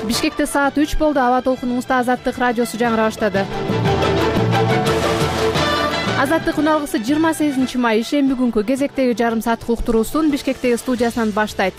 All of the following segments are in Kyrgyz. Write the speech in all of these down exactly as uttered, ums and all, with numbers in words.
Бишкекте саат үч болду. Аба толкунуңузда Азаттык радиосу жаңыра баштады. Азаттык күн алгысы жыйырма сегизинчи май ишемби күнкү кезектеги жарым сааттык уктуруусун Бишкектеги студиясынан баштайт.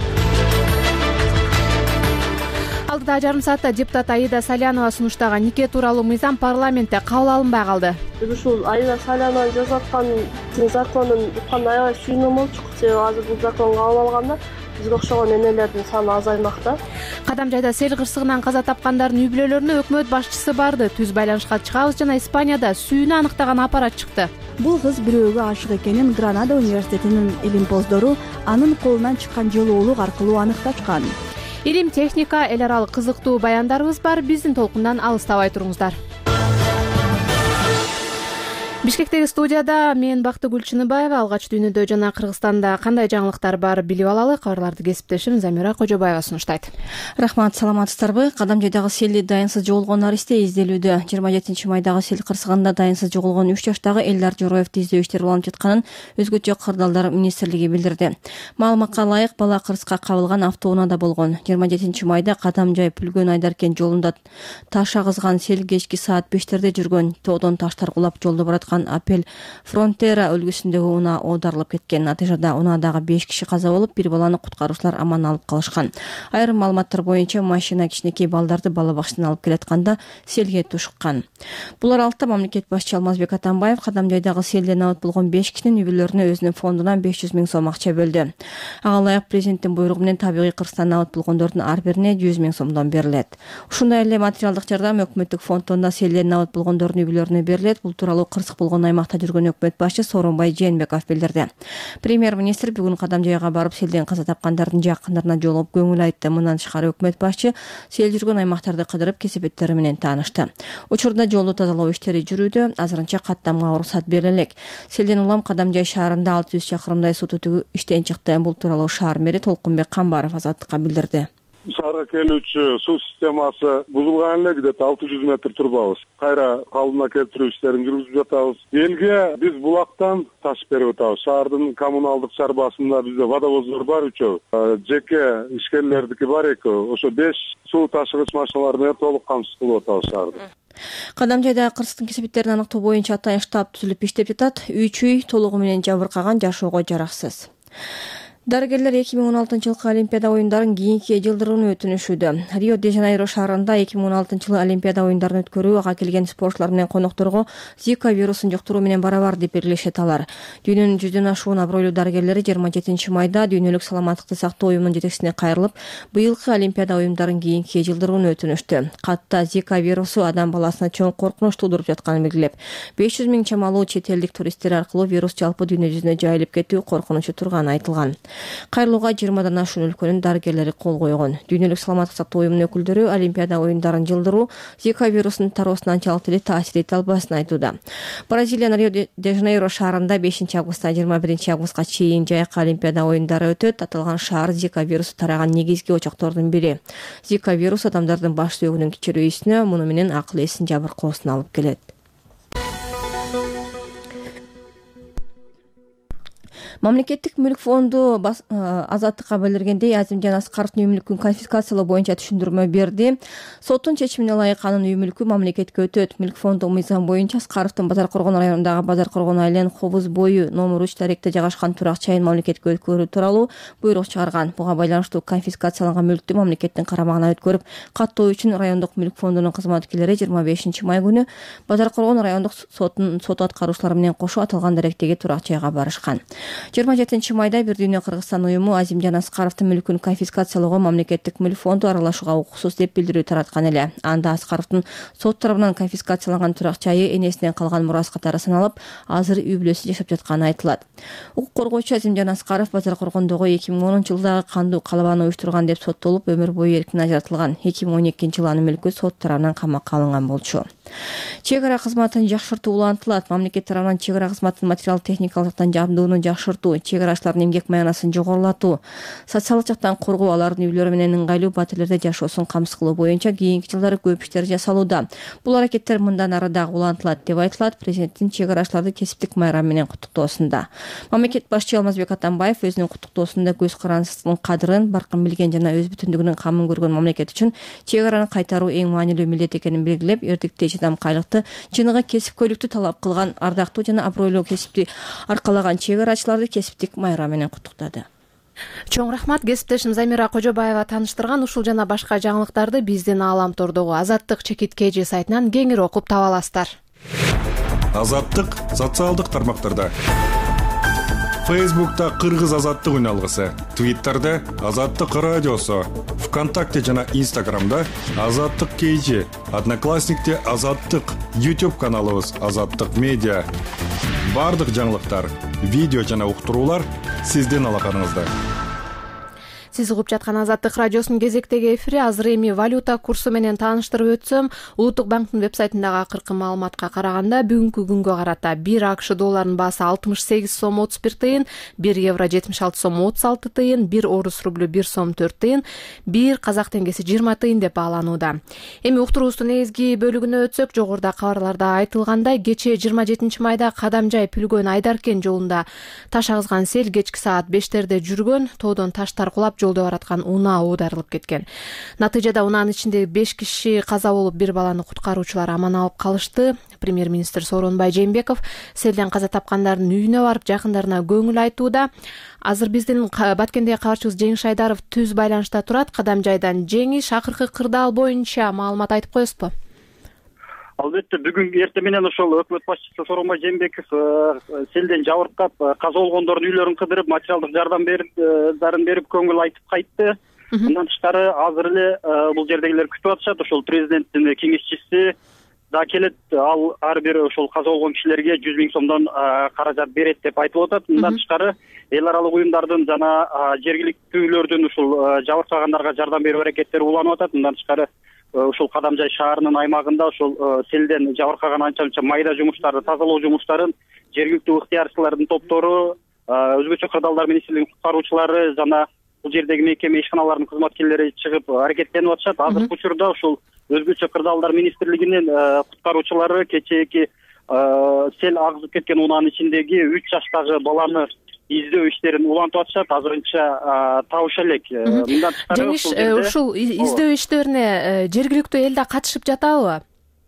Алдыда жарым саатта депутат Аида Салянова сунуштаган нике тууралуу мыйзам парламентте кабыл алынбай калды. Биз ушул Аида Салянова жазып аткан законун укканда аябай сүйүнүп болчук. Себеби азыр бул закон кабыл алганда бизге окшогон энелердин саны азаймакта. Кадам жайда сел кырсыгынан каза тапкандардын үй бүлөлөрүнө өкмөт башчысы барды. Түз байланышка чыгабыз жана Испанияда сүйүүнү аныктаган аппарат чыкты. Бул кыз бирөөгө ашык экенин Гранада университетинин илимпоздору анын колунан чыккан жылуулук аркылуу аныкташкан. Илим, техника, эл аралык кызыктуу баяндарыбыз бар. Биздин толкундан алыстабай туруңуздар. Бишкектеги студияда мен Бактыгүл Чыныбаева. Алгач дүйнөдө жана Кыргызстанда кандай жаңылыктар бар билип алалы. Кабарларды кесиптешим Замира Кожобаева сунуштайт. Рахмат, саламатсыздарбы? Кадам жайдагы селди дайынсыз жоголгон аристе изделүүдө. жыйырма жетинчи майдагы сел кырсыгында дайынсыз жоголгон үч жаштагы Элдар Жороевди издөө иштери уланып жатканын өзгөчө кырдаалдар министрлиги билдирди. Маалыматка ылайык, бала Кырсыкка кабылган автоунаада болгон. жыйырма жетинчи майда Кадам жай Пүлгөн Айдаркен жолунда таш агызган сел кечки саат бештерде жүргөн. Тоодон таштар кулап жолдо бараткан Апел Фронтера үлгүсүндөгү унаа оодарылып кеткен. Натыйжада унаадагы беш киши каза болуп, бир баланы куткаруучулар аман алып калышкан. Айрым маалыматтар боюнча машина кичинекей балдарды бала бакчасына алып келатканда селге тушуккан. Бул аралыкта мамлекет башчы Алмазбек Атамбаев Кадам жайдагы селден абат болгон беш кишинин үй бүлөлөрүнө өзүнүн фондунан беш жүз миң сом акча бөлдү. Ага ылайык президенттин буйругу менен табигый Кыргызстандан абат болгондордун ар бирине жүз миң сомдон берилет. Ушундай эле материалдык жардам өкмөттүк фонддон да селден абат болгондордун үй бүлөлөрүнө берилет. Бул тууралуу Кырсык болгон аймакта жүргөн өкмөт башчы Сооронбай Жээнбеков билдирди. Премьер-министр бүгүн Кадам жайга барып селден каза тапкандардын жакындарына жолугуп көңүл айтты. Мындан тышкары өкмөт башчы сел жүргөн аймактарды кыдырып кесепеттери менен таанышты. Учурда жолду тазалоо иштери жүрүүдө, азырынча каттамга уруксат бериле элек. Селден улам Кадам жай шаарында алты жүз чакырымдай суу түтүгү иштен чыкты. Бул тууралуу шаар мэри Толкунбек Камбаров Азаттыкка билдирди. Шаарга келүүчү суу системасы бузулган эле, где-то алты жүз метр турбабыз. Кайра калыбына келтирүү иштерин жүргүзүп жатабыз. Элге биз булактан таш берип атабыз. Шаардын коммуналдык чарбасында бизде водовоздор бар үчөө. Жеке ишкерлердики бар эки. Ошо беш суу ташыгыч машиналар менен толук камсыз кылып атабыз шаарды. Кадам жайда Кыргыздын кесепеттерин аныктоо боюнча атайын штаб түзүлүп иштеп жатат. Үч үй толугу менен жабыркаган, жашоого жараксыз. Дарыгерлер эки миң он алтынчы жылкы Олимпиада оюндарын кийинки жылдырууну өтүнүшүүдө. Рио-де-Жанейро шаарында эки миң он алтынчы жылы Олимпиада оюндарын өткөрүү ага келген спортчулар менен конокторго Зика вирусун жуктуруу менен барабар деп белгилешет алар. Дүйнөнүн жүздөн ашуун абройлуу дарыгерлери жыйырма жетинчи майда Дүйнөлүк саламаттыкты сактоо уюмунун жетекчисине кайрылып, быйылкы Олимпиада оюндарын кийинки жылдырууну өтүнүштү. Катта Зика вирусу адам баласына чоң коркунуч туудуруп жатканын белгилеп, беш жүз миң чамалуу чет элдик туристтер аркылуу вирус жалпы дүйнө жүзүнө жайылып кетүү коркунучу турганы айтылган. Кайрылууга жыйырмадан ашуун өлкөнүн дарыгерлери кол койгон. Дүйнөлүк саламаттык сактоо уюмунун өкүлдөрү Олимпиада оюндарын жылдыруу Зика вирусунун тароосуна анчалык эле таасир эте албасын айтууда. Бразилиянын Рио-де-Жанейро шаарында бешинчи августтан жыйырма биринчи августка чейин жайкы Олимпиада оюндары өтөт. Аталган шаар Зика вирусу тараган негизги очоктордун бири. Зика вирусу адамдардын баш сөөгүнүн кичирүүсүнө, муну менен акыл эсин жабыркоосуна алып келет. Мамлекеттик мүлк фонду Азаттыкка билдиргендей, Азимжан Аскаровдун үй мүлкүн конфискациялоо боюнча түшүндүрмө берди. Соттун чечимине ылайык анын үй мүлкү мамлекетке өтөт. Мүлк фонду мыйзам боюнча Аскаровдун Базар Коргон районундагы Базар Коргон айлен Кобуз бою номер үч даректе жайгашкан турак жайын мамлекетке өткөрүү тууралуу буйрук чыгарган. Буга байланыштуу конфискацияланган мүлктү мамлекеттин карамагына өткөрүп каттоо үчүн райондук мүлк фондунун кызматкерлери жыйырма бешинчи май күнү Базар Коргон райондук сотунун сот аткаруучулары менен кошо аталган даректеги турак жайга барышкан. жыйырма жетинчи майда Бир дүйнө Кыргызстан уюму Азимжан Аскаровдун мүлкүн конфискациялоого мамлекеттик мүлк фонду аралашууга укуксуз деп билдирүү тараткан эле. Анда Аскаровдун сот тарабынан конфискацияланган турак жайы энесинен калган мурас катары саналып, азыр үй бүлөсү жашап жатканы айтылат. Укук коргоочу Азимжан Аскаров Базар Коргондогу эки миң онунчу жылдагы кандуу калабаны уюштурган деп соттолуп, өмүр бою эркин ажыратылган. эки миң он экинчи жылы анын мүлкү сот тарабынан камакка алынган болчу. Чек ара кызматын жакшыртуу улантылат. Мамлекет тарабынан чек ара кызматын материал техникалык жактан жабдууну жакшыртуу жакшыртуу, чек арачылардын эмгек маянасын жогорулатуу, социалдык жактан коргоо, алардын үйлөрү менен ыңгайлуу батирлерде жашоосун камсыз кылуу боюнча кийинки жылдары көп иштер жасалууда. Бул аракеттер мындан ары дагы улантылат деп айтылат президенттин чек арачыларды кесиптик майрам менен куттуктоосунда. Мамлекет башчы Алмазбек Атамбаев өзүнүн куттуктоосунда көз карандын кадырын, баркын билген жана өз бүтүндүгүнүн камын көргөн мамлекет үчүн чек араны кайтаруу эң маанилүү милдет экенин белгилеп, эрдиктүү чыдамкайлыкты, чыныгы кесипкөйлүктү талап кылган, ардактуу жана абройлуу кесипти аркалаган чек арачыларды кесиптик майрам менен куттуктады. Чоң рахмат. Кесиптешим Замира Кожобаева тааныштырган ушул жана башка жаңылыктарды биздин Ааламтордогу Азаттык чекит кж сайтынан кеңири окуп таба аласыздар. Азаттык социалдык тармактарда. Фейсбукта Кыргыз Азаттык үналгысы, Твиттерде Азаттык радиосу, ВКонтакте жана Инстаграмда Азаттык кж, Одноклассникте Азаттык, YouTube каналыбыз Азаттык медиа. Бардык жаңылыктар, видео жана уктуруулар сиздин алаканыңызда. Сиз угуп жаткан Азаттык радиосунун кезектеги эфири. Азыр эми валюта курсу менен тааныштырып өтсөм, Улуттук банктын вебсайтындагы акыркы маалыматка караганда бүгүнкү күнгө карата бир АКШ долларынын баасы алтымыш сегиз сом отуз бир тыйын, бир евро жетимиш алты сом отуз алты тыйын, бир орус рублю бир сом төрт тыйын, бир казак теңгеси жыйырма тыйын деп бааланууда. Эми уктуруубуздун негизги бөлүгүнө өтсөк, жогоруда кабарларда айтылгандай, кечээ жыйырма жетинчи майда Кадамжай Пүлгөн Айдаркен жолунда таш агызган сел кечки саат бештерде жүргөн, тоодон таштар кулап жолдо бараткан унаа оодарылып кеткен. Натыйжада унаанын ичиндеги беш киши каза болуп, бир баланы куткаруучулар аман алып калышты. Премьер-министр Сооронбай Жээнбеков селден каза тапкандардын үйүнө барып, жакындарына көңүл айтууда. Азыр биздин Баткендеги кабарчыбыз Жеңиш Айдаров түз байланышта турат. Кадамжайдан Жеңиш, акыркы кырдаал боюнча маалымат айтып коесузбу? Албетте, бүгүн эртең менен ошол өкмөт башчысы Сооронбай Жээнбеков селден жабыркап, каза болгондордун үйлөрүн кыдырып, материалдык жардам берип, дарын берип, көңүл айтып кайтты. Мындан тышкары азыр эле бул жердегилер күтүп атышат. Ошол президенттин кеңешчиси да келет, ал ар бир ошол каза болгон кишилерге жүз миң сомдон каражат берет деп айтылып атат. Мындан тышкары эл аралык уюмдардын жана жергиликтүүлөрдүн ушул жабыркагандарга жардам берүү аракеттери уланып атат. Мындан тышкары ушул Кадамжай шаарынын аймагында ошол селден жабыркаган анча-мынча майда жумуштарды, тазалоо жумуштарын жергиликтүү ыктыярчылардын топтору, өзгөчө кырдаалдар министрлигинин куткаруучулары жана бул жердеги мекеме ишканаларынын кызматкерлери чыгып аракеттенип атышат. Азыркы учурда ушул өзгөчө кырдаалдар министрлигинин куткаруучулары кечээки сел агызып кеткен унаанын ичиндеги үч жаштагы баланы издөө иштерин улантып атышат. Азырынча табыша элек. Мындан тышкары Жеңиш, ушул издөө иштерине жергиликтүү эл да катышып жатабы?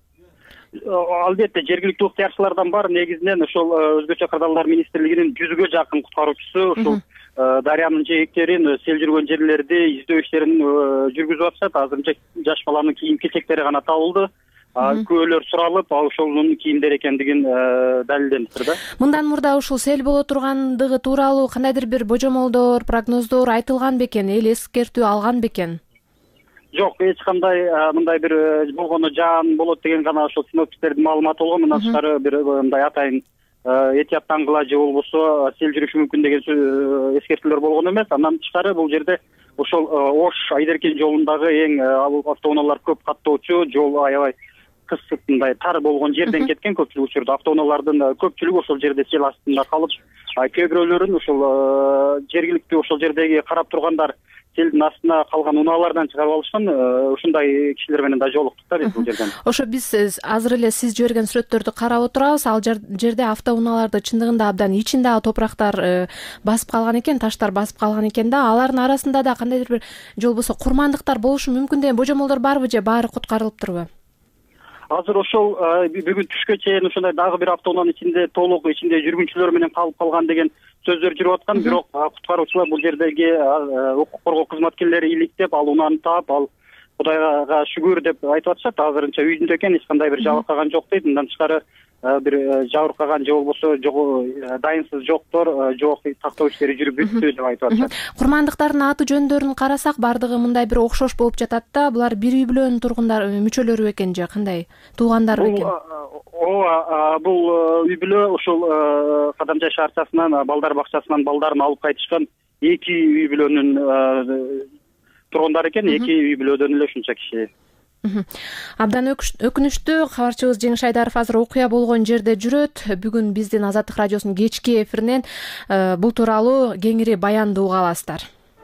Албетте, жергиликтүү ыктыярчылардан бар. Негизинен ошол өзгөчө кырдаалдар министрлигинин жүзгө жакын куткаруучусу ушул дарыянын жээктерин, сел жүргөн жерлерди издөө иштерин жүргүзүп атышат. Азырынча жаш баланын кийим-кечектери гана табылды. Күбөлөр суралып, ошонун кийимдери экендигин далилденипти да. Мындан мурда ушул сел боло тургандыгы тууралуу кандайдыр бир божомолдор, прогноздор айтылган бекен, эл эскертүү алган бекен? Жок, эч кандай мындай бир болгону жаан болот деген гана ошол синоптиктердин маалыматы болгон. Мындан тышкары бир мындай атайын этияттангыла же болбосо сел жүрүшү мүмкүн деген эскертүүлөр болгон эмес. Андан тышкары бул жерде ошол Ош Айдаркен жолундагы эң автоунаалар көп каттоочу жол аябай кысык, мындай тар болгон жерден кеткен. Көпчүлүк учурда автоунаалардын көпчүлүгү ошол жерде сел астында калып, кээ бирөөлөрүн ошол жергиликтүү ошол жердеги карап тургандар селдин астына калган унаалардан чыгарып алышкан. Ушундай кишилер менен да жолуктук да биз бул жерден. Ошо биз азыр эле сиз жиберген сүрөттөрдү карап отурабыз. Ал жерде автоунааларды чындыгында абдан ичинде топурактар басып калган экен, таштар басып калган экен да. Алардын арасында да кандайдыр бир же болбосо курмандыктар болушу мүмкүн деген божомолдор барбы же баары куткарылыптырбы? Азыр ошол бүгүн түшкө чейин ушундай дагы бир автоунаанын ичинде толук ичинде жүргүнчүлөр менен калып калган деген сөздөр жүрүп аткан. Бирок куткаруучулар бул жердеги укук коргоо кызматкерлери иликтеп, ал унааны таап, ал Кудайга шүгүр деп айтып атышат. Азырынча үйүндө экен, эч кандай бир жабыркаган жок дейт. Мындан тышкары бир жабыркаган же болбосо дайынсыз жоктор жок, тактоо иштери жүрүп бүттү деп айтып атышат. Курмандыктардын аты жөндөрүн карасак, бардыгы мындай бир окшош болуп жатат да. Булар бир үй бүлөнүн тургундар мүчөлөрү бекен же кандай? Туугандар бекен? Ооба, бул үй бүлө ушул Кадамжай шаарчасынан, балдар бакчасынан балдарын алып кайтышкан эки үй бүлөнүн тургундары экен. Эки үй бүлөдөн эле ушунча киши Абдан өкүнүчтүү. Кабарчыбыз Жеңиш Айдаров азыр окуя болгон жерде жүрөт. Бүгүн биздин Азаттык радиосунун кечки эфиринен бул тууралуу кеңири баянды уга аласыздар.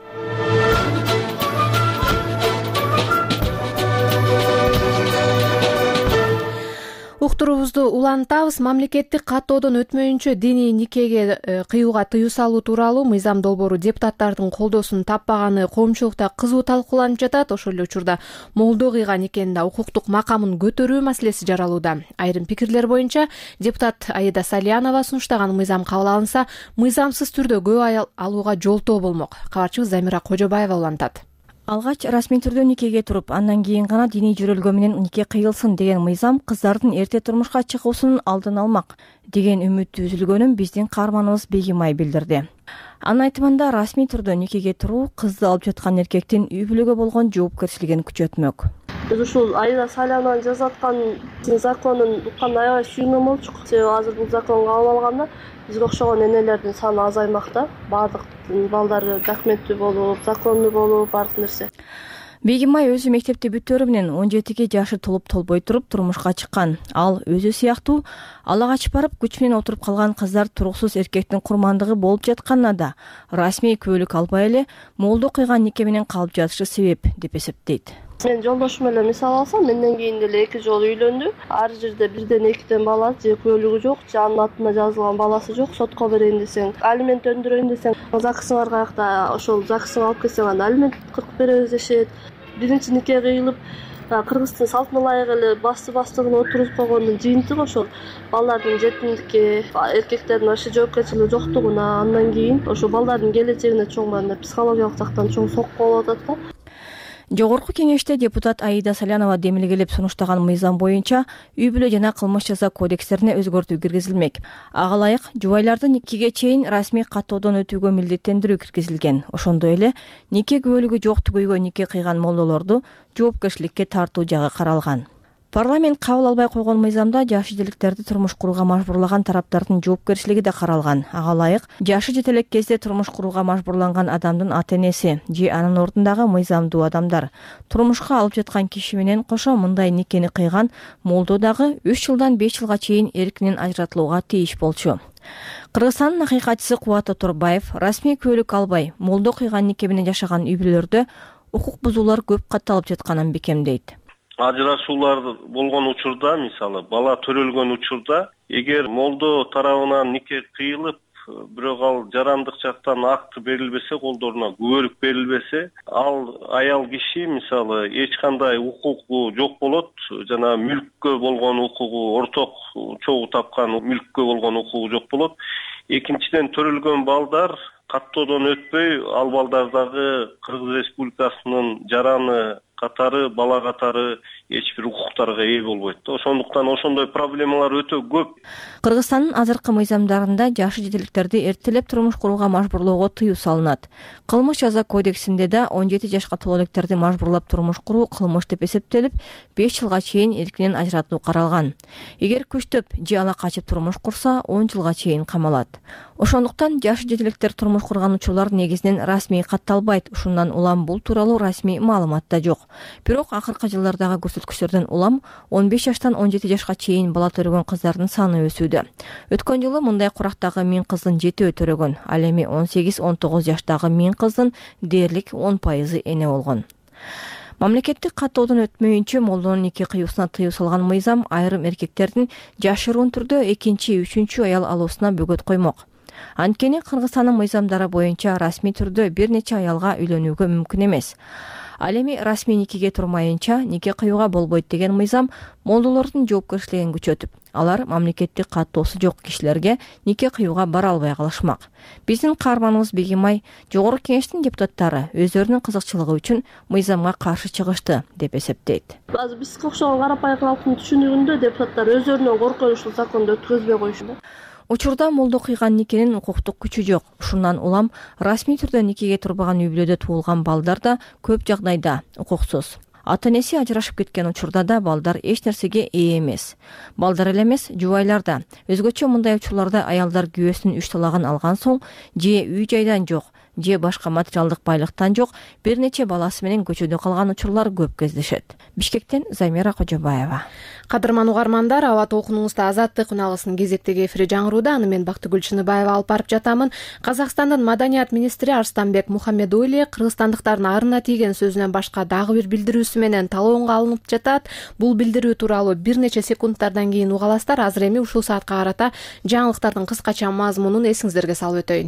Уктуруубузду улантабыз. Мамлекеттик каттоодон өтмөйүнчө диний никеге кыюуга тыюу салуу тууралуу мыйзам долбоору депутаттардын колдоосун таппаганы коомчулукта кызуу талкууланып жатат. Ошол эле учурда молдо кыйган никенин да укуктук макамын көтөрүү маселеси жаралууда. Айрым пикирлер боюнча депутат Аида Салянова сунуштаган мыйзам кабыл алынса, мыйзамсыз түрдө көп аял алууга жолтоо болмок. Кабарчыбыз Замира Кожобаева улантат. Алгач расмий түрдө никеге туруп, андан кийин гана диний жөрөлгө менен нике кыйылсын деген мыйзам кыздардын эрте турмушка чыгуусунун алдын алмак деген үмүтү үзүлгөнүн биздин каарманыбыз Бегимай билдирди. Анын айтымында расмий түрдө никеге туруу кызды алып жаткан эркектин үй бүлөгө болгон жоопкерчилигин күчөтмөк. Биз ушул Аида Салянованын жазып аткан законун укканда аябай сүйүнгөн болчук. Себеби азыр бул закон кабыл алганда бизге окшогон энелердин саны азаймакта. Баардык балдары документтүү болуп, закондуу болуп, баардык нерсе. Бегимай өзү мектепти бүтөөрү менен он жетиге жашы толуп толбой туруп турмушка чыккан. Ал өзү сыяктуу ала качып барып күч менен отуруп калган кыздар туруксуз эркектин курмандыгы болуп жатканына да расмий күбөлүк албай эле молдо кыйган нике менен калып жатышы себеп деп эсептейт. Мен жолдошум менен мисал алсам, менден кийин деле эки жолу үйлөндү. Ар жерде бирден экиден бала, же күбөлүгү жок, же анын атына жазылган баласы жок. Сотко берейин десең, алимент өндүрөйүн десең, ЗАГСыңар каякта, ошол ЗАГСыңа алып келсең, анда алимент кыркып беребиз дешет. Биринчи нике кыйылып, кыргыздын салтына ылайык эле басты бастыгына отуруп койгондун жыйынтыгы ошол балдардын жетимдикке, эркектердин вообще жоопкерчилиги жоктугуна, андан кийин ошо балдардын келечегине чоң мындай психологиялык жактан чоң сокку болуп атат да. Жогорку кеңеште депутат Аида Салянова демилгелеп сунуштаган мыйзам боюнча үй бүлө жана кылмыш жаза кодекстерине өзгөртүү киргизилмек. Ага ылайык жубайларды никеге чейин расмий каттоодон өтүүгө милдеттендирүү киргизилген. Ошондой эле нике күбөлүгү жок түгөйгө нике кыйган молдолорду жоопкерчиликке тартуу жагы каралган. Парламент кабыл албай койгон мыйзамда жашы желектерди турмуш курууга мажбурлаган тараптардын жоопкерчилиги да каралган. Ага ылайык жашы жете элек кезде турмуш курууга мажбурланган адамдын ата-энеси же анын ордундагы мыйзамдуу адамдар турмушка алып жаткан киши менен кошо мындай никени кыйган молдо дагы үч жылдан беш жылга чейин эркинен ажыратылууга тийиш болчу. Кыргызстандын акыйкатчысы Кубат Оторбаев расмий күбөлүк албай молдо кыйган нике менен жашаган үй бүлөлөрдө укук бузуулар көп катталып жатканын бекемдейт. Ажырашуулар болгон учурда, мисалы, бала төрөлгөн учурда, эгер молдо тарабынан нике кыйылып, бирок ал жарандык жактан акт берилбесе, колдоруна күбөлүк берилбесе, ал аял киши, мисалы, эч кандай укугу жок болот, жана мүлккө болгон укугу, орток чогуу тапкан мүлккө болгон укугу жок болот. Экинчиден, төрөлгөн балдар каттоодон өтпөй, ал балдар дагы Кыргыз Республикасынын жараны катары, бала катары эч бир укуктарга ээ болбойт. Ошондуктан ошондой проблемалар өтө көп. Кыргызстандын азыркы мыйзамдарында жашы жетеликтерди эртелеп турмуш курууга мажбурлоого тыюу салынат. Кылмыш жаза кодексинде да он жети жашка толгонлектерди мажбурлап турмуш куруу кылмыш деп эсептелип, беш жылга чейин эркинен ажыратуу каралган. Эгер күчтөп же ала качып турмуш курса, он жылга чейин камалат. Ошондуктан жашы жетеликтер турмуш курган учурлар негизинен расмий катталбайт. Ушундан улам бул тууралуу расмий маалымат да жок. Бирок акыркы жылдардагы көрсөткүчтөрдөн улам он беш жаштан он жети жашка чейин бала төрөгөн кыздардын саны өсүүдө. Өткөн жылы мындай курактагы миң кыздын жетөө төрөгөн, ал эми он сегиз он тогуз жаштагы миң кыздын дээрлик он пайызы эне болгон. Мамлекеттик каттоодон өтмөйүнчө молдонун нике кыюусуна тыюу салган мыйзам айрым эркектердин жашыруун түрдө экинчи, үчүнчү аял алуусуна бөгөт коймок. Анткени Кыргызстандын мыйзамдары боюнча расмий түрдө бир нече аялга үйлөнүүгө мүмкүн эмес. Ал эми расмий никеге турмайынча нике кыюуга болбойт деген мыйзам молдолордун жоопкерчилигин күчөтүп, алар мамлекеттик каттоосу жок кишилерге нике кыюуга бара албай калышмак. Биздин каарманыбыз Бегимай жогорку кеңештин депутаттары өздөрүнүн кызыкчылыгы үчүн мыйзамга каршы чыгышты деп эсептейт. Азыр бизге окшогон карапайым калктын түшүнүгүндө депутаттар өздөрүнөн коркуп ушул законду өткөзбөй коюшат. Учурда молдо кыйган никенин укуктук күчү жок. Ушундан улам расмий түрдө никеге турбаган үй бүлөдө туулган балдар да көп жагдайда укуксуз. Ата-энеси ажырашып кеткен учурда да балдар эч нерсеге ээ эмес. Балдар эле эмес, жубайлар да. Өзгөчө мындай учурларда аялдар күйөөсүнүн үч талагын алган соң же үй жайдан жок же башка материалдык байлыктан жок бир нече баласы менен көчөдө калган учурлар көп кездешет. Бишкектен Замира Кожобаева. Кадырман угармандар, аба толкунуңузда Азаттык үналгысынын кезектеги эфири жаңырууда. Аны мен Бактыгүл Чыныбаева алып барып жатамын. Казакстандын маданият министри Арстанбек Мухаммедули кыргызстандыктардын арына тийген сөзүнөн башка дагы бир билдирүүсү менен талоонго алынып жатат. Бул билдирүү тууралуу бир нече секундтардан кийин угаласыздар. Азыр эми ушул саатка карата жаңылыктардын кыскача мазмунун эсиңиздерге салып өтөйүн.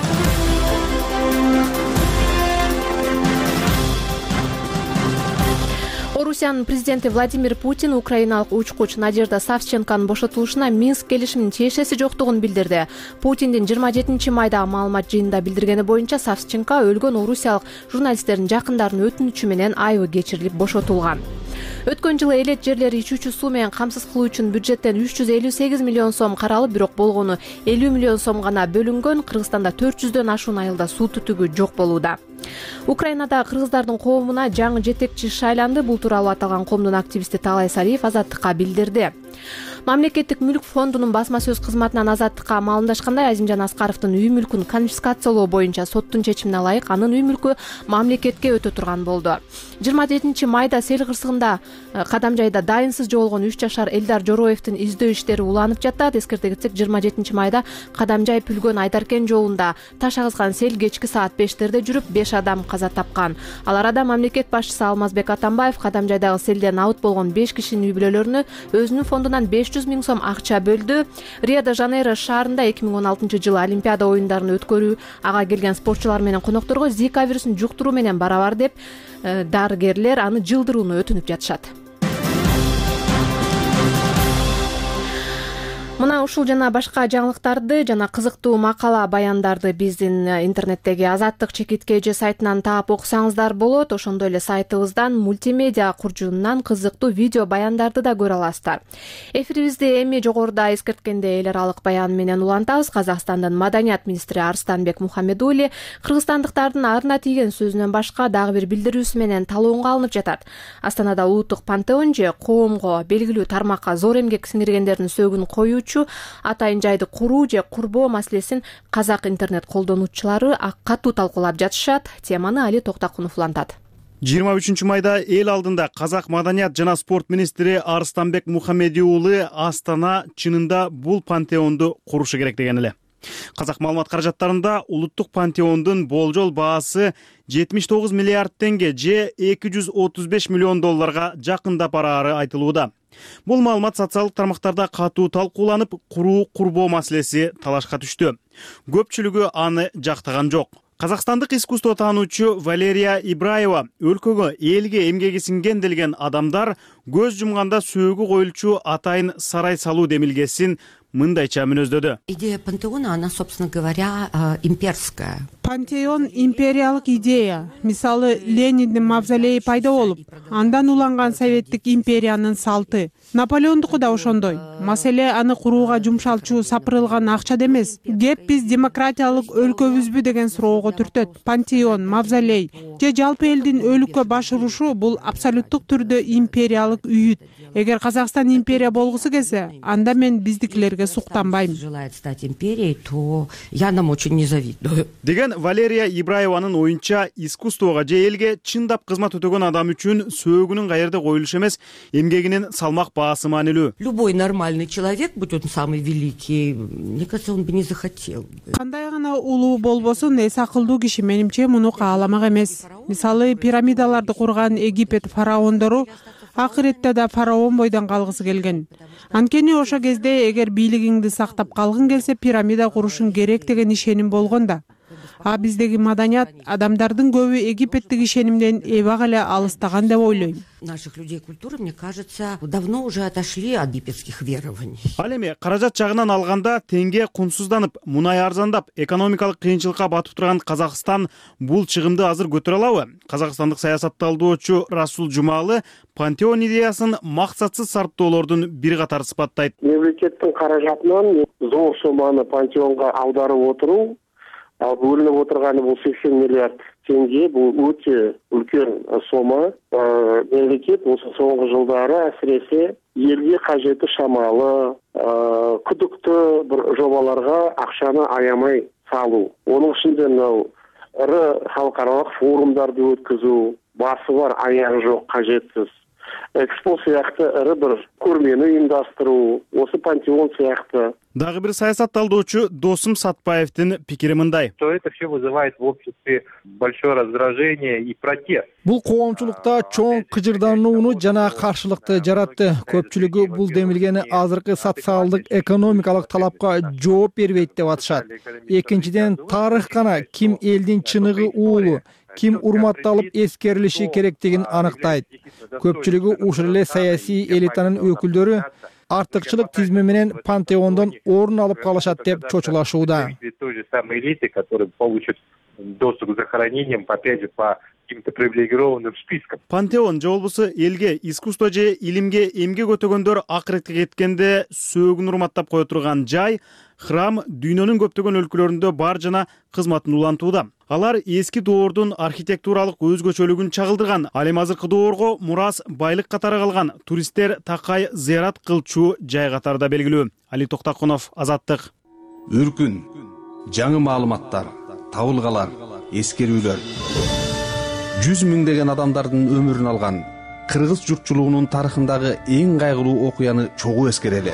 Орусиянын президенти Владимир Путин украиналык учкуч Надежда Савченконун бошотулушуна Минск келишиминин тиешеси жоктугун билдирди. Путиндин жыйырма жетинчи майдагы маалымат жыйынында билдиргени боюнча Савченко өлгөн орусиялык журналисттердин жакындарынын өтүнүчү менен айыбы кечирилип бошотулган. Өткөн жылы элет жерлери ичүүчү суу менен камсыз кылуу үчүн бюджеттен үч жүз элүү сегиз миллион сом каралып, бирок болгону элүү миллион сом гана бөлүнгөн. Кыргызстанда төрт жүздөн ашуун айылда суу түтүгү жок болууда. Украинада кыргыздардын коомуна жаңы жетекчи шайланды. Бул тууралуу аталган коомдун активисти Таалай Сариев Азаттыкка билдирди. Мамлекеттик мүлк фондунун басма сөз кызматынан Азаттыкка маалымдашкандай, Азимжан Аскаровдун үй мүлкүн конфискациялоо боюнча соттун чечимине ылайык анын үй мүлкү мамлекетке өтө турган болду. жыйырма жетинчи майда сел кырсыгында Кадамжайда дайынсыз жоголгон үч жашар Элдар Жороевдин издөө иштери уланып жатат. Эскерте кетсек, жыйырма жетинчи майда Кадамжай Пүлгөн Айдаркен жолунда таш агызган сел кечки саат бештерде жүрүп, беш адам каза тапкан. Ал арада мамлекет башчысы Алмазбек Атамбаев Кадамжайдагы селден абыт болгон беш кишинин үй бүлөлөрүнө өзүнүн фондунан беш жүз миң сом акча бөлдү. Рио-де-Жанейро шаарында эки миң он алтынчы жылы Олимпиада оюндарын өткөрүү, ага келген спортчулар менен конокторго Зика вирусун жуктуруу менен барабар деп дарыгерлер аны жылдырууну өтүнүп жатышат. Мына ушул жана башка жаңылыктарды жана кызыктуу макала баяндарды биздин интернеттеги Азаттык чекитке же сайтынан таап окусаңыздар болот. Ошондой эле сайтыбыздан мультимедиа куржунунан кызыктуу видео баяндарды да көрө аласыздар. Эфирибизди эми жогоруда эскерткендей эл аралык баян менен улантабыз. Казакстандын маданият министри Арстанбек Мухаммедули кыргызстандыктардын арына тийген сөзүнөн башка дагы бир билдирүүсү менен талоонго алынып жатат. Астанада улуттук пантеон же коомго белгилүү тармакка зор эмгек сиңиргендердин сөөгүн коюу атайын жайды куруу же курбоо маселесин казак интернет колдонуучулары катуу талкуулап жатышат. Теманы Али Токтакунов улантат. жыйырма үчүнчү майда эл алдында казак маданият жана спорт министри Арстанбек Мухаммедиулы Астана чынында бул пантеонду курушу керек деген эле. Казак маалымат каражаттарында улуттук пантеондун болжол баасы жетимиш тогуз миллиард теңге же эки жүз отуз беш миллион долларга жакындап бараары айтылууда. Бул маалымат социалдык тармактарда катуу талкууланып, куруу курбоо маселеси талашка түштү. Көпчүлүгү аны жактаган жок. Казакстандык искусство таануучу Валерия Ибраева өлкөгө, элге эмгеги сиңген делген адамдар көз жумганда сөөгү коюлчу атайын сарай салуу демилгесин мындайча мүнөздөдү. Идея пантеона, она, собственно говоря, имперская. Пантеон империялык идея. Мисалы, Лениндин мавзолейи пайда болуп, андан уланган советтик империянын салты. Наполеондуку да ошондой. Маселе аны курууга жумшалчу сапырылган акча эмес. Кеп биз демократиялык өлкөбүзбү деген суроого түртөт. Пантеон, мавзолей же жалпы элдин өлүккө баш урушу бул абсолюттук түрдө империялык үйүт. Эгер Казакстан империя болгусу келсе, анда мен биздикилерге суктанбайм. Желает стать империей, то я нам очень не завидую. Деген Валерия Ибраеванын оюнча, искусствого же элге чындап кызмат өтөгөн адам үчүн сөөгүнүн каерде коюлушу эмес, эмгегинин салмак баасы маанилүү. Любой нормальный человек, будь он самый великий, мне кажется, он бы не захотел. Кандай гана улуу болбосун, эс акылдуу киши менимче муну кааламак эмес. Мисалы, пирамидаларды курган Египет фараондору акыретте да фараон бойдон калгысы келген. Анткени ошо кезде эгер бийлигиңди сактап калгың келсе, пирамида курушуң керек деген ишеним болгон да. А биздеги маданият адамдардын көбү египеттик ишенимден эбак эле алыстаган деп ойлойм. Наших людей культуры, мне кажется, давно уже отошли от египетских верований. Ал эми каражат жагынан алганда теңге кунсузданып, мунай арзандап, экономикалык кыйынчылыкка батып турган Казакстан бул чыгымды азыр көтөрө алабы? Казакстандык саясатталдоочу Расул Жумалы пантеон идеясын максатсыз сарптоолордун бир катары сыпаттайт. Мемлекеттин каражатынан зор соманы пантеонго аударып отуруу, ал бөлүнүп отурганы бул сексен миллиард теңге, бул өтө үлкөн сома. Мемлекет осы соңғы жылдары әсіресе елге қажеті шамалы, күдікті бір жобаларға ақшаны аямай салу. Оның ішінде мынау ыры халыкаралык форумдарды өткөзүү, басы бар аягы жок кажетсиз экспо сыяктуу ыры бир көрмени уюмдаштыруу, осы пантеон сыяктуу. Дагы бир саясат талдоочу Досум Сатпаевдин пикири мындай. То это все вызывает в обществе большое раздражение и протест. Бул коомчулукта чоң кыжырданууну жана каршылыкты жаратты. Көпчүлүгү бул демилгени азыркы социалдык экономикалык талапка жооп бербейт деп атышат. Экинчиден, тарых гана ким элдин чыныгы уулу, ким урматталып эскерилиши керектигин аныктайт. Көпчүлүгү ушул эле саясий элитанын өкүлдөрү артыкчылык тизме менен пантеондон орун алып калышат деп чочулашууда. Той же самой элиты, которые получат доступ к захоронениям, опять же, по каким-то привилегированным спискам. Пантеон же болбосо элге, искусство же илимге эмгек өтөгөндөр акыретке кеткенде сөөгүн урматтап кое турган жай, храм дүйнөнүн көптөгөн өлкөлөрүндө бар жана кызматын улантууда. Алар эски доордун архитектуралык өзгөчөлүгүн чагылдырган. Ал эми азыркы доорго мурас байлык катары калган, туристтер такай зыярат кылчу жай катарында белгилүү. Али Токтакунов, Азаттык. Үркүн, жаңы маалыматтар, табылгалар, эскерүүлөр. жүз миңдеген адамдардын өмүрүн алган кыргыз журтчулугунун тарыхындагы эң кайгылуу окуяны чогуу эскерели.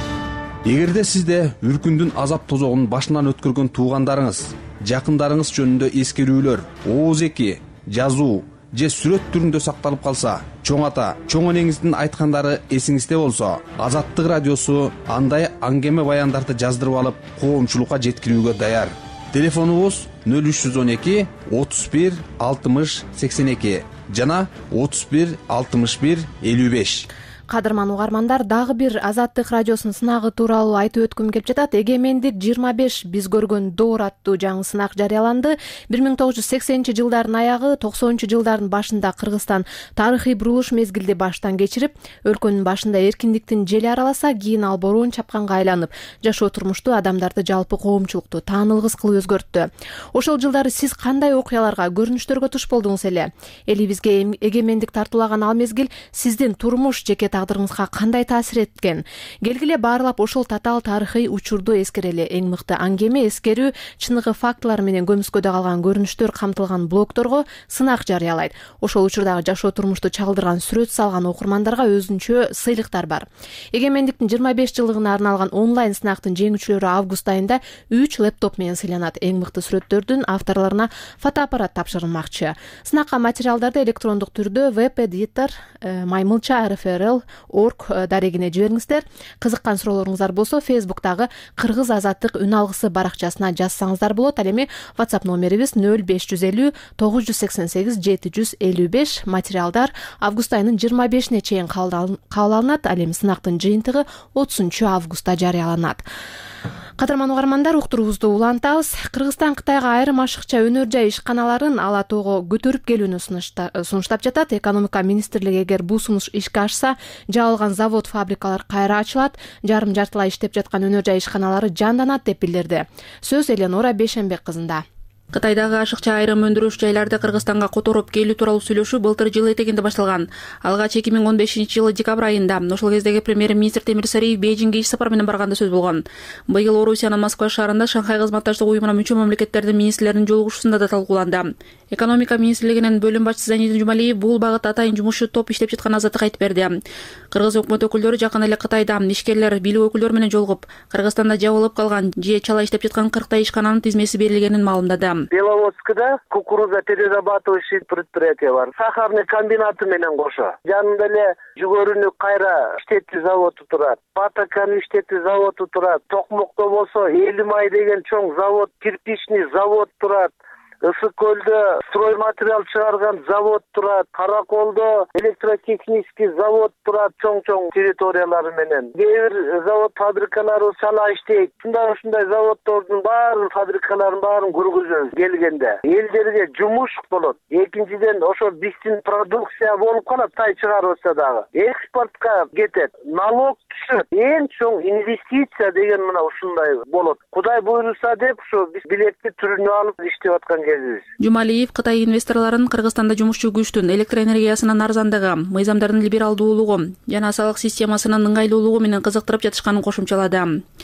Эгерде сизде үркүндүн азап тозогун башынан өткөргөн туугандарыңыз, жакындарыңыз жөнүндө эскерүүлөр, ооз-эки, жазуу же сүрөт түрүндө сакталып калса, чоң ата, чоң энеңиздин айткандары эсиңизде болсо, Азаттык радиосу андай аңгеме баяндарды жаздырып алып, коомчулукка жеткирүүгө даяр. Телефонубуз нөл үч жүз он эки отуз бир алтымыш сексен эки жана отуз бир алтымыш бир элүү беш. Кадырман угармандар, дагы бир Азаттык радиосунун сынагы тууралуу айтып өткүм кеп жатат. Эгемендик жыйырма беш биз көргөн доор аттуу жаңы сынак жарыяланды. бир миң тогуз жүз сексенинчи жылдардын аягы, токсонунчу жылдардын башында Кыргызстан тарыхый бурулуш мезгилди баштан кечирип, өлкөнүн башында эркиндиктин жели араласа, кийин ал бороон чапканга айланып, жашоо турмушту, адамдарды, жалпы коомчулукту таанылгыс кылып өзгөрттү. Ошол жылдары сиз кандай окуяларга, көрүнүштөргө туш болдуңуз эле? Элибизге эгемендик тартуулаган ал мезгил сиздин турмуш, жеке тагдырыңызга кандай таасир эткен? Келгиле баарлап ошол татаал тарыхый учурду эскерели. Эң мыкты аңгеме, эскерүү, чыныгы фактылар менен көмүскөдө калган көрүнүштөр камтылган блогторго сынак жарыялайт. Ошол учурдагы жашоо турмушту чагылдырган сүрөт салган окурмандарга өзүнчө сыйлыктар бар. Эгемендиктин жыйырма беш жылдыгына арналган онлайн сынактын жеңүүчүлөрү август айында үч лептоп менен сыйланат. Эң мыкты сүрөттөрдүн авторлоруна фотоаппарат тапшырылмакчы. Сынакка материалдарды электрондук түрдө веб-эдитор маймылча эр эф эр эл орг дарегине жибериңиздер. Кызыккан суроолоруңуздар болсо Фейсбуктагы Кыргыз Азаттык үн алгысы баракчасына жазсаңыздар болот. Ал эми WhatsApp номерибиз нөл беш жүз элүү тогуз жүз сексен сегиз жети жүз элүү беш. Материалдар август айынын жыйырма бешине чейин кабыл алынат. Ал эми сынактын жыйынтыгы отузунчу августта жарыяланат. Кадырман угармандар, уктуруубузду улантабыз. Кыргызстан Кытайга айрым ашыкча өнөр жай ишканаларын ала тоого көтөрүп келүүнү сунуштап жатат. Экономика министрлиги эгер бул сунуш ишке ашса, жабылган завод, фабрикалар кайра ачылат, жарым жартылай иштеп жаткан өнөр жай ишканалары жанданат деп билдирди. Сөз Эленора Бешенбек кызында. Кытайдагы ашыкча айрым өндүрүш жайларды Кыргызстанга которуп келүү тууралуу сүйлөшүү былтыр жыл этегинде башталган. Алгач эки миң он бешинчи жылы декабрь айында ошол кездеги премьер-министр Темир Сариев Бейжиңге иш сапар менен барганда сөз болгон. Быйыл Орусиянын Москва шаарында Шанхай кызматташтык уюмуна мүчө мамлекеттердин министрлеринин жолугушуусунда да талкууланды. Экономика министрлигинин бөлүм башчысы Занидин Жумалиев бул багытта атайын жумушчу топ иштеп жатканын Азаттыкка айтып берди. Кыргыз өкмөт өкүлдөрү жакын эле Кытайда ишкерлер, бийлик өкүлдөрү менен жолугуп, Кыргызстанда жабылып калган же чала иштеп жаткан кырктай ишкананын тизмеси берилгенин маалымдады. Беловодскда кукуруза перерабатывающий предприятие бар. Сахарный комбинаты менен кошо. Жанында эле жүгөрүнү кайра иштетүү заводу турат. Патаканы иштетүү заводу турат. Токмокто болсо Элимай деген чоң завод, кирпичный завод турат. Ысык көлдө строй материал чыгарган завод турат. Караколдо электротехнический завод турат, чоң-чоң территориялары менен. Кээ бир завод фабрикалары сала иштейт. Ушундай ушундай заводдордун баарын, фабрикаларын баарын көргүзөбүз келгенде. Элдерге жумуш болот. Экинчиден ошо биздин продукция болуп калат, тай чыгарылса дагы. Экспортко кетет. Налог түшөт. Эң чоң инвестиция деген мына ушундай болот. Кудай буйруса деп ушу биз билекти түрүнө алып иштеп аткан. Жумалиев Кытай инвесторлорун Кыргызстанда жумушчу күчтүн, электр энергиясынын арзандыгы, мыйзамдардын либералдуулугу жана салык системасынын ыңгайлуулугу менен кызыктырып жатышканын кошумчалады.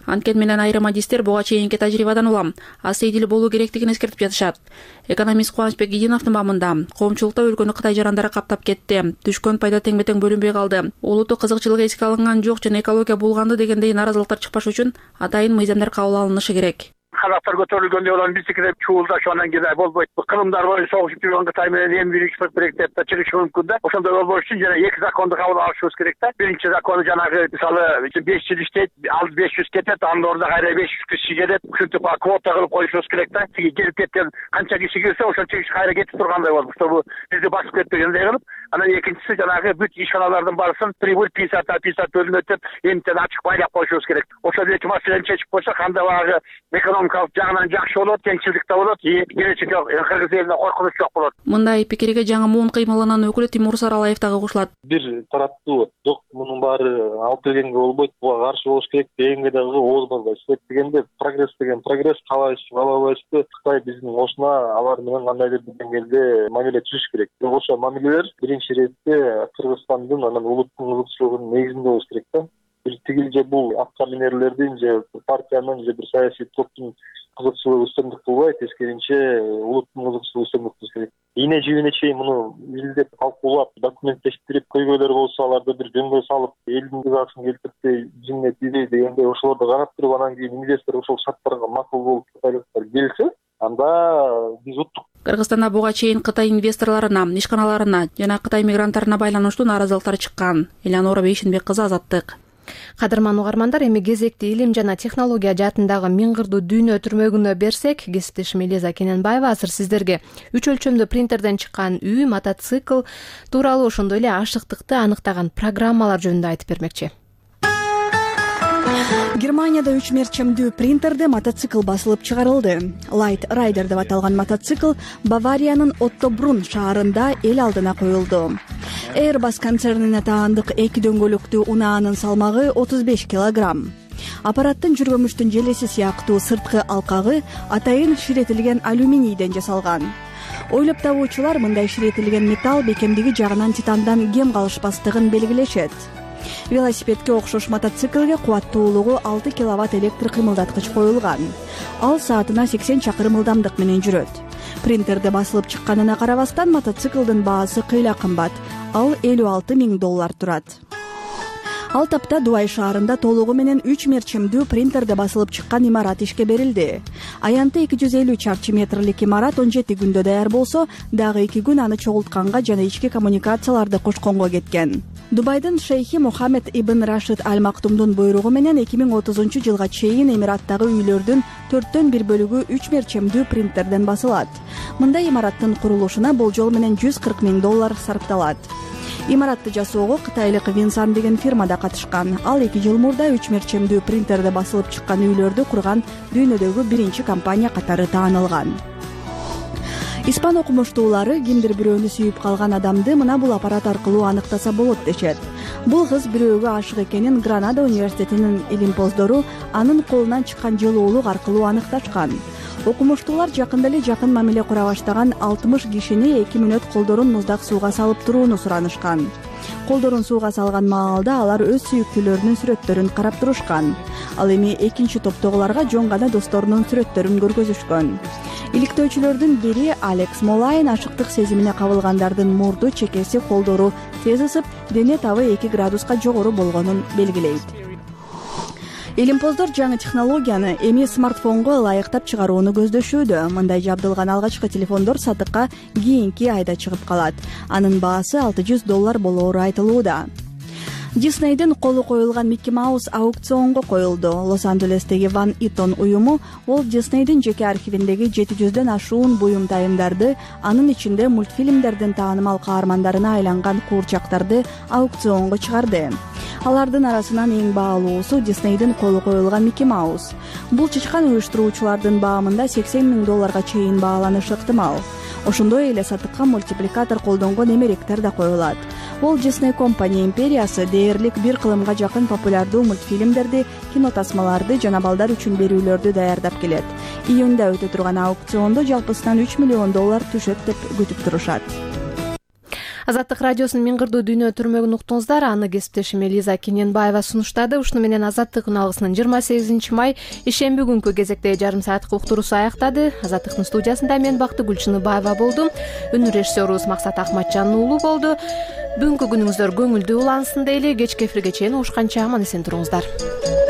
Анткени менен айрым адистер буга чейинки тажрыйбадан улам аз сейдил болуу керектигин эскертип жатышат. Экономист Кубанычбек Идиновдун бамында коомчулукта өлкөнү Кытай жарандары каптап кетти. Түшкөн пайда тең-бетең бөлүнбөй калды. Улуттук кызыкчылык эске алынган жок жана экология булганды дегендей нааразылыктар чыкпаш үчүн атайын мыйзамдар кабыл алынышы керек. Казактар көтөрүлгөндө олар бизикиде чуулдашып анан кийин болбойт. Кырымдар боюнча согушуп жүргөн Кытай менен эми бир экспорт керек деп да чыгышы мүмкүн да. Ошондой болбош үчүн жана эки законду кабыл алышыбыз керек да. Биринчи закону жанагы мисалы беш жыл иштейт, ал беш жүз кетет, анын ордуна кайра беш жүз киши келет. Ушинтип квота кылып коюшубуз керек да. Тиги келип кеткен канча киши келсе ошончо киши кайра кетип тургандай болуп, чтобы бизди басып кетпегендей кылып. Анан экинчиси жанагы бүт ишканалардын баарысын прибыль пятьдесят на пятьдесят бөлүнөт деп эмтен ачык байлап коюшубуз керек. Ошол эки маселени чечип койсок, анда багы экономикалык жагынан жакшы болот, теңчилдик да болот, келечекке Кыргыз элине коркунуч жок болот. Мындай пикирге жаңы муун кыймылынын өкүлү Тимур Саралаев дагы кошулат. Бир тараптуу жок, мунун баары алып келгенге болбойт, буга каршы болуш керек дегенге дагы ооз болбойт. Себеп дегенде прогресс деген прогресс, каалайбызбы, каалабайбызбы, Кытай биздин осуна алар менен кандайдыр бир деңгээлде мамиле түзүш керек. Бирок ошол мамилелер биринчи иретте Кыргызстандын анан улуттун ызыкчылыгынын негизинде болуш керек да. Бир тигил же бул атка минерлердин же партиянын же бир саясий топтун кызыкчылыгы үстөмдүк кылбайт, тескерисинче улуттун кызыкчылыгы үстөмдүк кылыш керек. Ийне жибине чейин муну изилдеп, талкуулап, документтештирип, көйгөйлөр болсо аларды бир жөнгө салып, элдин рызасын келтирip, жимне тийбей дегенде ошолорду карап туруп, анан кийин инвестор ошол шарттарга макул болуп кытайлыктар келсе, анда биз уттук. Кыргызстанда буга чейин Кытай инвесторлоруна, ишканаларына жана Кытай мигранттарына байланыштуу нааразылыктар чыккан. Элянора Бейшенбек кызы, Азаттык. Кадырман угармандар, эми кезекти илим жана технология жаатындагы миң кырдуу дүйнө түрмөгүнө берсек, кесиптешим Элиза Кененбаева азыр сиздерге үч өлчөмдүү принтерден чыккан үй, мотоцикл тууралуу, ошондой эле ашыктыкты аныктаган программалар жөнүндө айтып бермекчи. Германияда үч мерчемдүү принтерде мотоцикл басылып чыгарылды. Light Rider деп аталган мотоцикл Бавариянын Оттобрун шаарында эл алдына коюлду. Airbus концернине таандык эки дөңгөлөктүү унаанын салмагы отуз беш килограмм. Аппараттын жүргөмүштүн желеси сыяктуу сырткы алкагы атайын ширетилген алюминийден жасалган. Ойлоп табуучулар мындай ширетилген металл бекемдиги жагынан титандан кем калышпастыгын белгилешет. Велосипедке окшош мотоциклге кубаттуулугу алты киловатт электр кыймылдаткыч коюлган. Ал саатына сексен чакырым ылдамдык менен жүрөт. Принтерде басылып чыкканына карабастан мотоциклдын баасы кыйла кымбат. Ал элүү алты миң доллар турат. Ал тапта Дубай шаарында толугу менен үч мерчемдүү принтерде басылып чыккан имарат ишке берилди. Аянты эки жүз элүү чарчы метрлик имарат он жети күндө даяр болсо, дагы эки күн аны чогултканга жана ички коммуникацияларды кошконго кеткен. Дубайдын шейхи Мухаммед ибн Рашид Аль Мактумдун буйругу менен эки миң отузунчу жылга чейин Эмираттагы үйлөрдүн төрттөн бир бөлүгү үч мерчемдүү принтерден басылат. Мындай имараттын курулушуна болжол менен жүз кырк миң доллар сарпталат. Имаратты жасоого кытайлык Винсан деген фирмада катышкан. Ал эки жыл мурда үч мерчемдүү принтерде басылып чыккан үйлөрдү курган дүйнөдөгү биринчи компания катары таанылган. Испан окумуштуулары кимдир бирөөнү сүйүп калган адамды мына бул аппарат аркылуу аныктаса болот дешет. Бул кыз бирөөгө ашык экенин Гранада университетинин илимпоздору анын колунан чыккан жылуулук аркылуу аныкташкан. Окумуштуулар жакында эле жакын мамиле кура баштаган алтымыш кишини эки мүнөт колдорун муздак сууга салып турууну суранышкан. Колдорун сууга салган маалда алар өз сүйүктүүлөрүнүн сүрөттөрүн карап турушкан. Ал эми экинчи топтогуларга жөн гана досторунун сүрөттөрүн көргөзүшкөн. Иликтөөчүлөрдүн бири Алекс Молайн ашыктык сезимине кабылгандардын мурду, чекеси, колдору тез ысып, дене табы эки градуска жогору болгонун белгилейт. Илимпоздор жаңы технологияны эми смартфонго ылайыктап чыгарууну көздөшүүдө. Мындай жабдылган алгачкы телефондор сатыкка кийинки айда чыгып калат. Анын баасы алты жүз доллар болоору айтылууда. Диснейдин колу коюлган Микки Маус аукционго коюлду. Лос-Анджелестеги Ван Итон уюму Walt Disney'дин жеке архивиндеги жети жүздөн ашуун буюм тайымдарды, анын ичинде мультфильмдердин таанымал каармандарына айланган куурчактарды аукционго чыгарды. Алардын арасынан эң баалуусу Диснейдин колу коюлган Микки Маус. Бул чычкан уюштуруучулардын баамында сексен миң долларга чейин бааланышы ыктымал. Ошондой эле сатыкка мультипликатор колдонгон эмеректер да коюлат. Walt Disney компания империясы дээрлик бир кылымга жакын популярдуу мультфильмдерди, кинотасмаларды жана балдар үчүн берүүлөрдү даярдап келет. Июнда өтө турган аукциондо жалпысынан үч миллион доллар түшөт деп күтүп турушат. Азаттык радиосунун Миңгырдуу дүйнө түрмөгүн уктуңуздар. Аны кесиптешим Элиза Кененбаева сунуштады. Ушуну менен Азаттык күн алгысынын жыйырма сегизинчи май ишемби күнкү кезектеги жарым сааттык уктуруусу аяктады. Азаттыктын студиясында мен Бактыгүл Чыныбаева болдум. Үнү режиссерубуз Максат Акматжан уулу болду. Бүгүнкү күнүңүздөр көңүлдүү улансын дейли. Кечки эфирге чейин угушканча аман эсен туруңуздар.